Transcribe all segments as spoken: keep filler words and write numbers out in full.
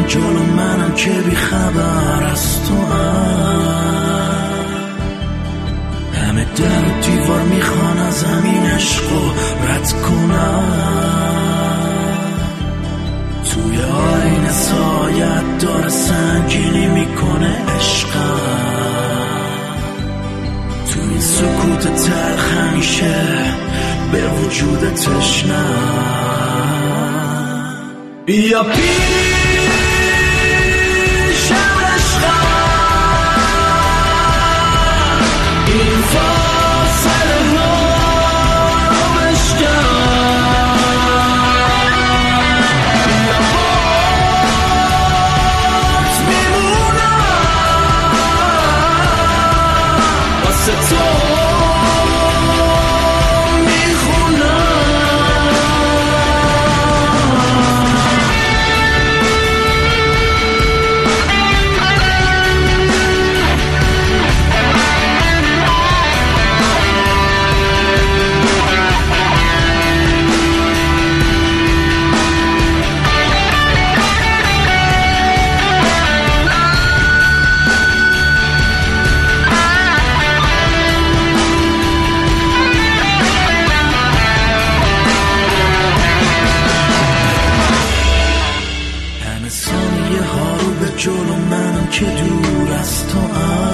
جلو منم که بی خبر از تو هم. همه در و دیوار میخوان از همین عشقو رد کنم. توی آینه سایت داره سنگینی میکنه عشقم. توی این سکوت تلخ همیشه به وجود تشنم. بیا پیشم عشقم، این فاصله ها رو بشکن. بیا باز میمونم واسه تو ثانیه ها رو به جلو منم که دور از تو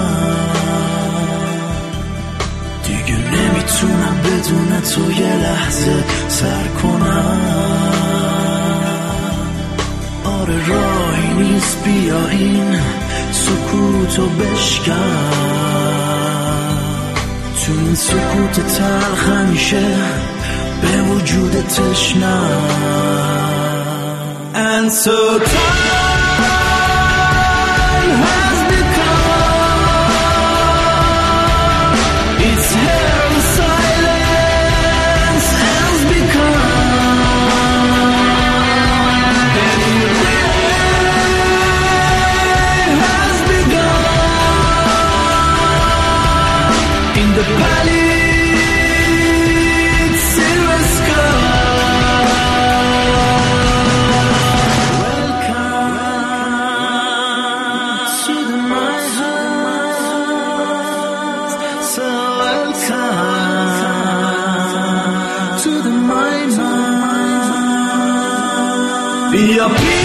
هم. دیگه نمیتونم بدون تو یه لحظه سر کنم. آره راهی نیست بیا این سکوتو بشکن. تو این سکوت تلخ همیشه به وجود تشنم. And so time has become, it's here in silence has become, and the day has begun in the palace. To the mind, mind. Be a